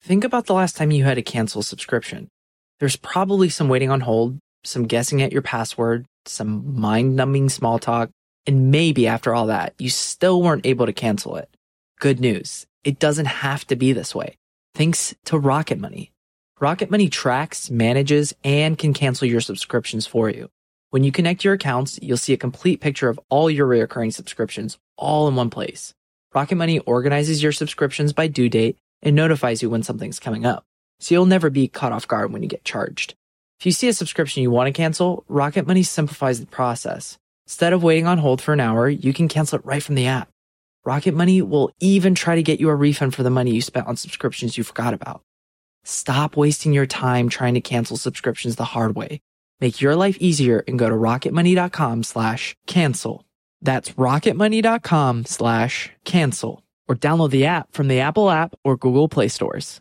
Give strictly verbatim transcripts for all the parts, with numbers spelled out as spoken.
Think about the last time you had to cancel a subscription. There's probably some waiting on hold, some guessing at your password, some mind-numbing small talk, and maybe after all that, you still weren't able to cancel it. Good news. It doesn't have to be this way. Thanks to Rocket Money. Rocket Money tracks, manages, and can cancel your subscriptions for you. When you connect your accounts, you'll see a complete picture of all your recurring subscriptions all in one place. Rocket Money organizes your subscriptions by due date and notifies you when something's coming up, so you'll never be caught off guard when you get charged. If you see a subscription you want to cancel, Rocket Money simplifies the process. Instead of waiting on hold for an hour, you can cancel it right from the app. Rocket Money will even try to get you a refund for the money you spent on subscriptions you forgot about. Stop wasting your time trying to cancel subscriptions the hard way. Make your life easier and go to rocketmoney.com slash cancel. That's rocketmoney.com slash cancel. Or download the app from the Apple app or Google Play stores.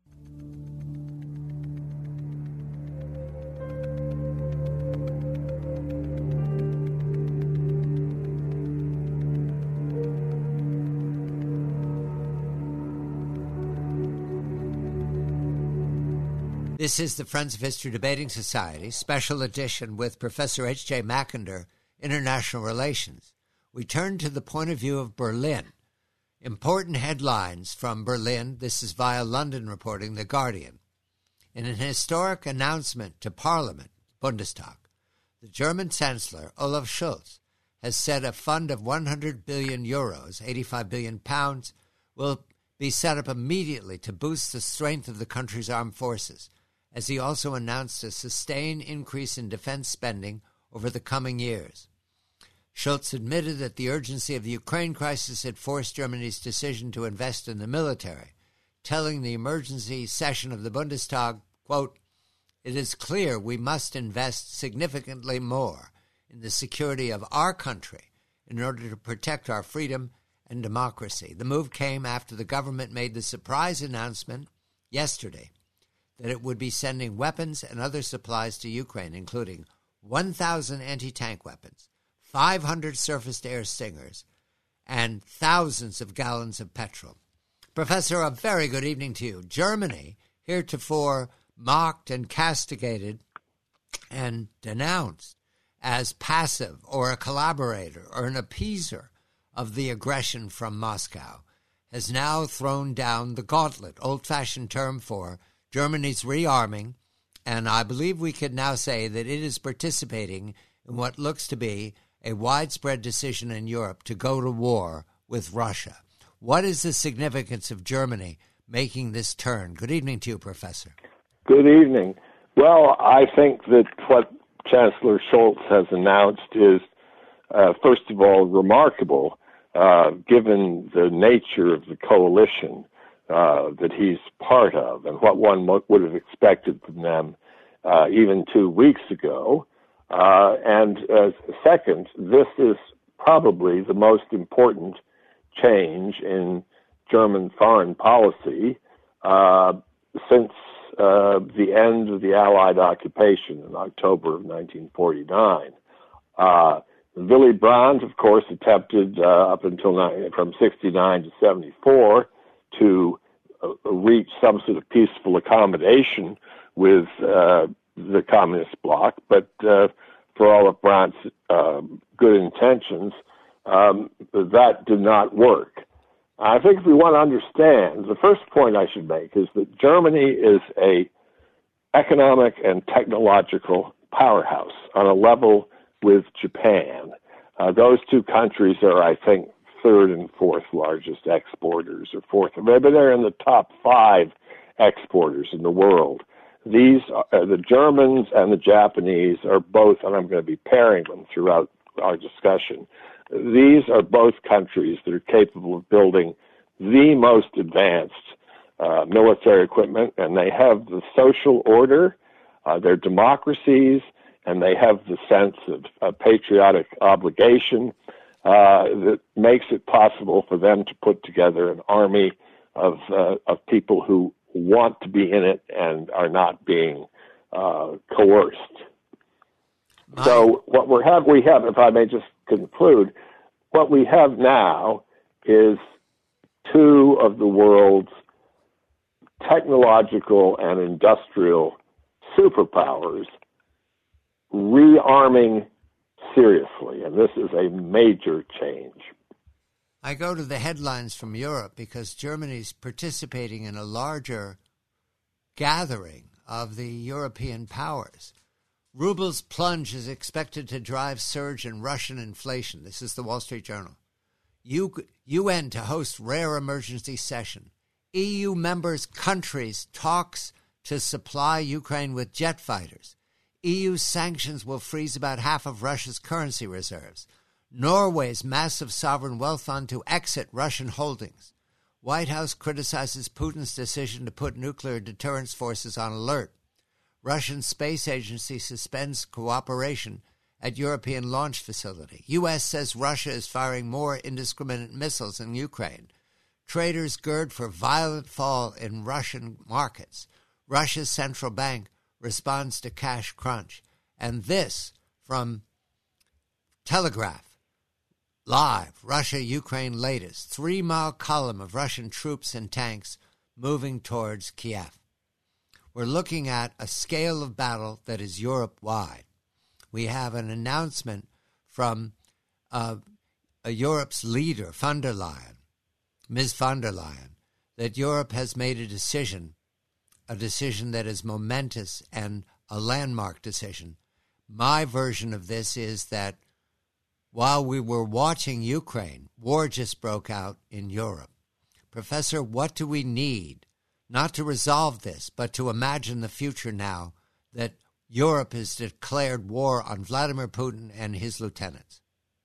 This is the Friends of History Debating Society, special edition with Professor H J Mackinder, International Relations. We turn to the point of view of Berlin. Important headlines from Berlin. This is via London reporting, The Guardian. In an historic announcement to Parliament, Bundestag, the German Chancellor, Olaf Scholz, has said a fund of one hundred billion euros, eighty-five billion pounds, will be set up immediately to boost the strength of the country's armed forces, as he also announced a sustained increase in defense spending over the coming years. Scholz admitted that the urgency of the Ukraine crisis had forced Germany's decision to invest in the military, telling the emergency session of the Bundestag, quote, "It is clear we must invest significantly more in the security of our country in order to protect our freedom and democracy." The move came after the government made the surprise announcement yesterday that it would be sending weapons and other supplies to Ukraine, including one thousand anti-tank weapons, five hundred surface-to-air Stingers, and thousands of gallons of petrol. Professor, a very good evening to you. Germany, heretofore mocked and castigated and denounced as passive or a collaborator or an appeaser of the aggression from Moscow, has now thrown down the gauntlet, old-fashioned term for Germany's rearming, and I believe we could now say that it is participating in what looks to be a widespread decision in Europe to go to war with Russia. What is the significance of Germany making this turn? Good evening to you, Professor. Good evening. Well, I think that what Chancellor Scholz has announced is, uh, first of all, remarkable, uh, given the nature of the coalition Uh, that he's part of, and what one mo- would have expected from them uh, even two weeks ago. Uh, and uh, second, this is probably the most important change in German foreign policy uh, since uh, the end of the Allied occupation in October of nineteen forty-nine. Uh, Willy Brandt, of course, attempted uh, up until ni- from sixty-nine to seventy-four to uh, reach some sort of peaceful accommodation with uh, the communist bloc, but uh, for all of Brandt's uh, good intentions, um, that did not work. I think if we want to understand, the first point I should make is that Germany is a economic and technological powerhouse on a level with Japan. Uh, those two countries are, I think, third and fourth largest exporters, or fourth, maybe they're in the top five exporters in the world. These are, the Germans and the Japanese are both, and I'm going to be pairing them throughout our discussion, these are both countries that are capable of building the most advanced uh, military equipment, and they have the social order, uh, they're democracies, and they have the sense of uh, patriotic obligation uh, that makes it possible for them to put together an army of uh, of people who want to be in it and are not being uh, coerced. My. So what we have, we have, if I may just conclude, what we have now is two of the world's technological and industrial superpowers rearming seriously, and this is a major change. I go to the headlines from Europe because Germany's participating in a larger gathering of the European powers. Ruble's plunge is expected to drive surge in Russian inflation. This is the Wall Street Journal. U- UN to host rare emergency session. E U members countries talks to supply Ukraine with jet fighters. E U sanctions will freeze about half of Russia's currency reserves. Norway's massive sovereign wealth fund to exit Russian holdings. White House criticizes Putin's decision to put nuclear deterrence forces on alert. Russian space agency suspends cooperation at European launch facility. U S says Russia is firing more indiscriminate missiles in Ukraine. Traders gird for violent fall in Russian markets. Russia's central bank responds to cash crunch. And this from Telegraph. Live, Russia-Ukraine latest. Three-mile column of Russian troops and tanks moving towards Kiev. We're looking at a scale of battle that is Europe-wide. We have an announcement from uh, a Europe's leader, von der Leyen, Miz von der Leyen, that Europe has made a decision, a decision that is momentous and a landmark decision. My version of this is that while we were watching Ukraine, war just broke out in Europe. Professor, what do we need, not to resolve this, but to imagine the future now that Europe has declared war on Vladimir Putin and his lieutenants?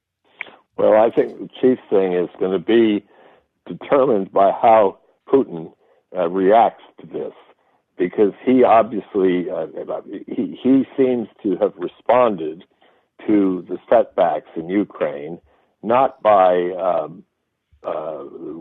Well, I think the chief thing is going to be determined by how Putin uh, reacts to this, because he obviously, uh, he, he seems to have responded to the setbacks in Ukraine, not by um, uh,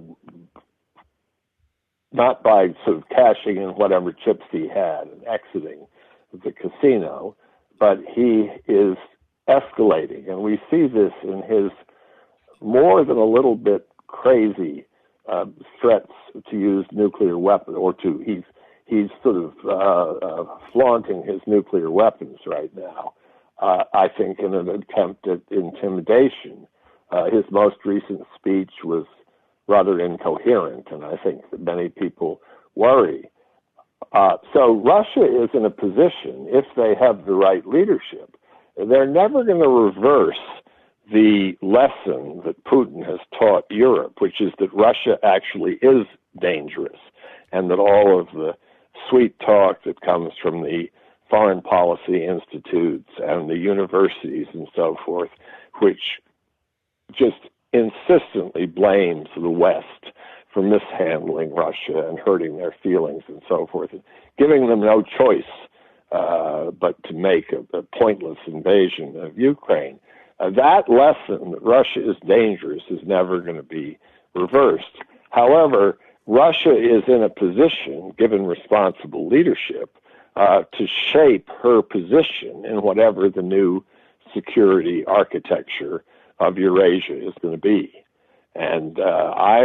not by sort of cashing in whatever chips he had and exiting the casino, but he is escalating, and we see this in his more than a little bit crazy uh, threats to use nuclear weapons, or to he's he's sort of uh, uh, flaunting his nuclear weapons right now. Uh, I think in an attempt at intimidation. Uh, his most recent speech was rather incoherent, and I think that many people worry. Uh, so Russia is in a position, if they have the right leadership, they're never going to reverse the lesson that Putin has taught Europe, which is that Russia actually is dangerous, and that all of the sweet talk that comes from the foreign policy institutes and the universities and so forth, which just insistently blames the West for mishandling Russia and hurting their feelings and so forth, and giving them no choice uh, but to make a, a pointless invasion of Ukraine. Uh, that lesson that Russia is dangerous is never going to be reversed. However, Russia is in a position, given responsible leadership, Uh, to shape her position in whatever the new security architecture of Eurasia is going to be. And uh, I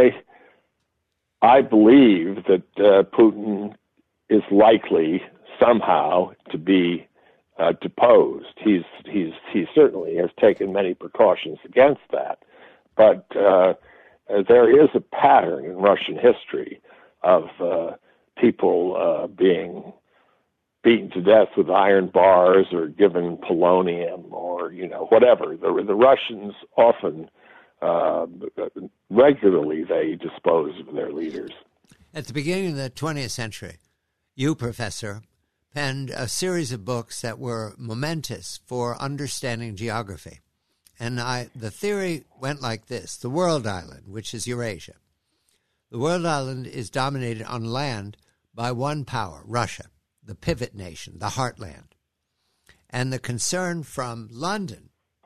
I believe that uh, Putin is likely somehow to be uh, deposed. He's he's he certainly has taken many precautions against that, but uh, there is a pattern in Russian history of uh, people uh, being beaten to death with iron bars or given polonium or, you know, whatever. The, the Russians often, uh, regularly, they dispose of their leaders. At the beginning of the twentieth century, you, Professor, penned a series of books that were momentous for understanding geography. And I, the theory went like this: the world island, which is Eurasia. The world island is dominated on land by one power, Russia, the pivot nation, the heartland. And the concern from London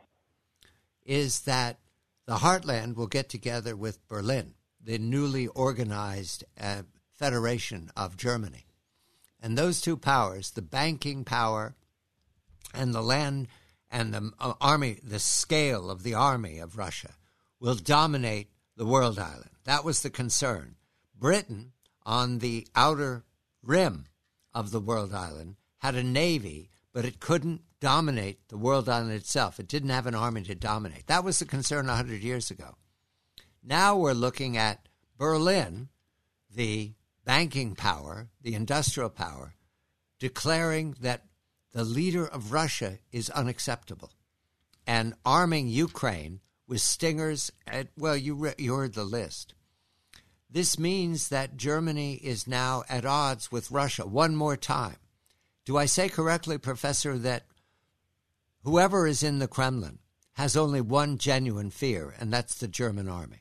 is that the heartland will get together with Berlin, the newly organized uh, Federation of Germany. And those two powers, the banking power and the land and the uh, army, the scale of the army of Russia, will dominate the world island. That was the concern. Britain, on the outer rim of the world island, had a navy, but it couldn't dominate the world island itself. It didn't have an army to dominate. That was the concern one hundred years ago. Now we're looking at Berlin, the banking power, the industrial power, declaring that the leader of Russia is unacceptable and arming Ukraine with stingers. At, well, you, re- you heard the list. This means that Germany is now at odds with Russia one more time. Do I say correctly, Professor, that whoever is in the Kremlin has only one genuine fear, and that's the German army?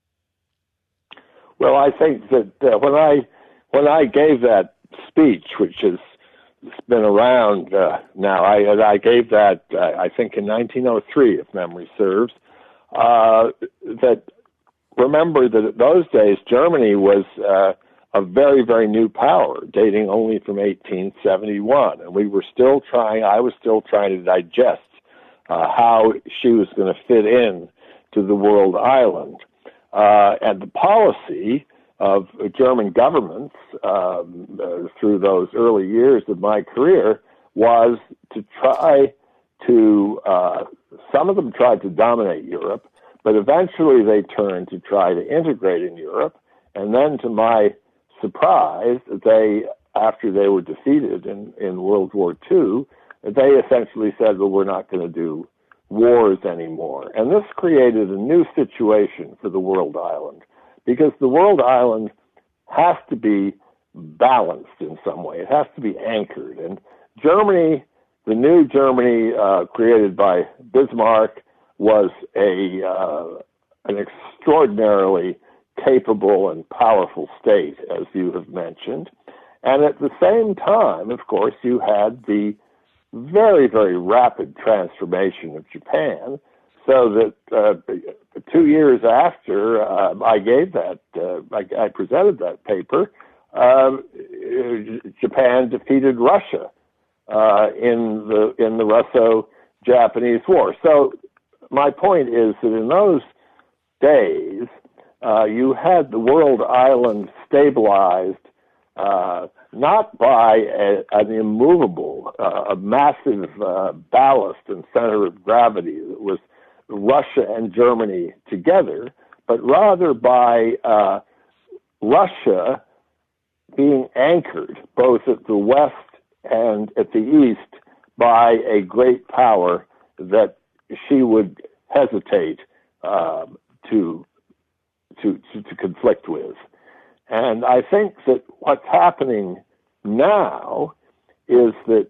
Well, I think that uh, when I when I gave that speech, which has been around uh, now, I I gave that uh, I think in nineteen oh three, if memory serves. Uh, that remember that at those days Germany was uh, a very very new power, dating only from eighteen seventy-one, and we were still trying. I was still trying to digest uh, how she was going to fit in to the world island. Uh, and the policy of German governments um, uh, through those early years of my career was to try to, uh, some of them tried to dominate Europe, but eventually they turned to try to integrate in Europe. And then to my surprise, they, after they were defeated in, in World War Two, they essentially said, well, we're not going to do wars anymore. And this created a new situation for the world island, because the world island has to be balanced in some way. It has to be anchored. And Germany, the new Germany uh, created by Bismarck, was a uh, an extraordinarily capable and powerful state, as you have mentioned. And at the same time, of course, you had the very, very rapid transformation of Japan, so that uh, two years after uh, I gave that, uh, I, I presented that paper, uh, Japan defeated Russia uh, in the in the Russo-Japanese War. So my point is that in those days, uh, you had the world island stabilized uh, not by a, an immovable, uh, a massive uh, ballast and center of gravity that was Russia and Germany together, but rather by uh, Russia being anchored both at the west and at the east by a great power that she would hesitate uh, to, to, to, to conflict with. And I think that what's happening now is that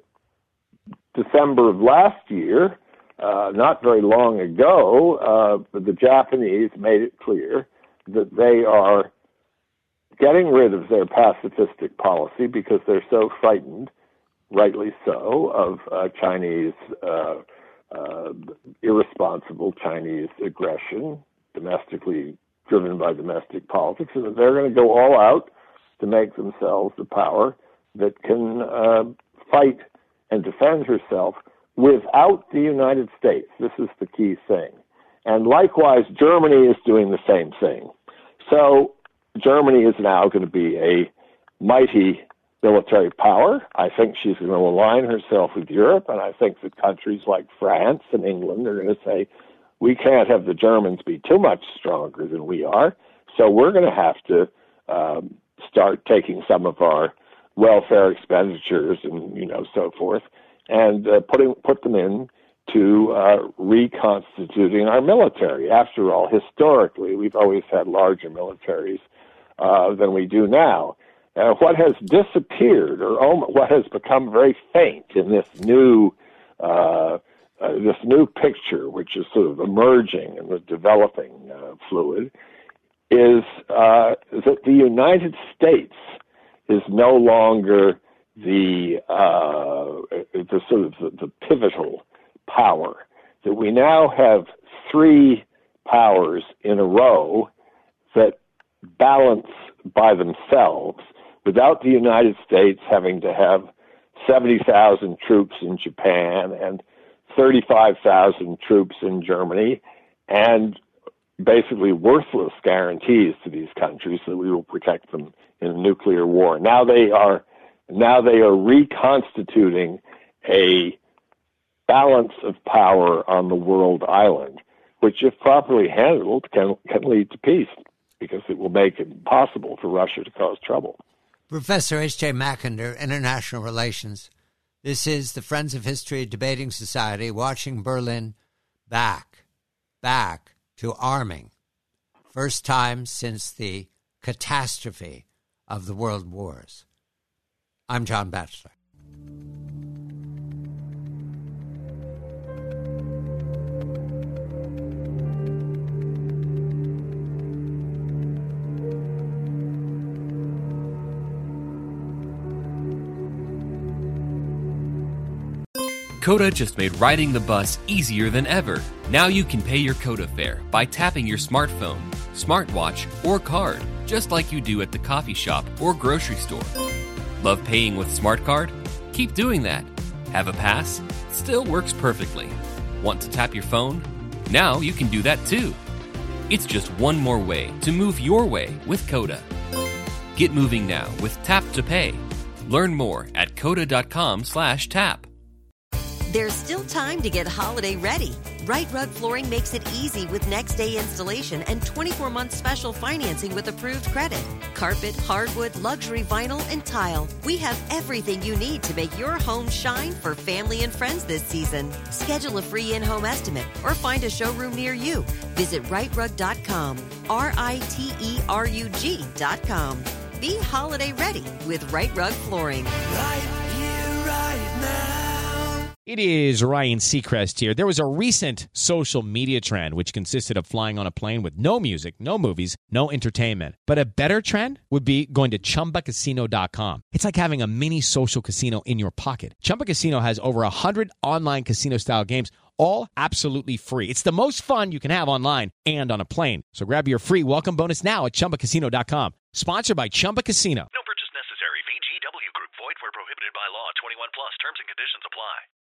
December of last year, uh, not very long ago, uh, the Japanese made it clear that they are getting rid of their pacifistic policy because they're so frightened, rightly so, of uh, Chinese, uh, uh, irresponsible Chinese aggression, domestically driven by domestic politics, and that they're going to go all out to make themselves the power that can uh, fight and defend herself without the United States. This is the key thing. And likewise, Germany is doing the same thing. So Germany is now going to be a mighty military power. I think she's going to align herself with Europe, and I think that countries like France and England are going to say, we can't have the Germans be too much stronger than we are, so we're going to have to um, start taking some of our welfare expenditures and, you know, so forth, and uh, putting put them in to uh, reconstituting our military. After all, historically, we've always had larger militaries uh, than we do now. Uh, what has disappeared, or om- what has become very faint in this new uh, uh, this new picture, which is sort of emerging and the developing uh, fluid, is uh, that the United States is no longer the uh, the sort of the, the pivotal power. That we now have three powers in a row that balance by themselves, without the United States having to have seventy thousand troops in Japan and thirty-five thousand troops in Germany, and basically worthless guarantees to these countries that we will protect them in a nuclear war. Now they are Now they are reconstituting a balance of power on the world island, which, if properly handled, can, can lead to peace, because it will make it impossible for Russia to cause trouble. Professor H J Mackinder, International Relations. This is the Friends of History Debating Society, watching Berlin back, back to arming. First time since the catastrophe of the world wars. I'm John Batchelor. Coda just made riding the bus easier than ever. Now you can pay your Coda fare by tapping your smartphone, smartwatch, or card, just like you do at the coffee shop or grocery store. Love paying with Smart Card? Keep doing that. Have a pass? Still works perfectly. Want to tap your phone? Now you can do that too. It's just one more way to move your way with Coda. Get moving now with Tap to Pay. Learn more at coda.com slash tap. There's still time to get holiday ready. Right Rug Flooring makes it easy with next day installation and twenty-four month special financing with approved credit. Carpet, hardwood, luxury vinyl, and tile. We have everything you need to make your home shine for family and friends this season. Schedule a free in-home estimate or find a showroom near you. Visit right rug dot com, R I T E R U G dot com. Be holiday ready with Right Rug Flooring. Right here, right now. It is Ryan Seacrest here. There was a recent social media trend which consisted of flying on a plane with no music, no movies, no entertainment. But a better trend would be going to chumba casino dot com. It's like having a mini social casino in your pocket. Chumba Casino has over one hundred online casino-style games, all absolutely free. It's the most fun you can have online and on a plane. So grab your free welcome bonus now at chumba casino dot com. Sponsored by Chumba Casino. No purchase necessary. V G W Group. Void where prohibited by law. twenty-one plus. Terms and conditions apply.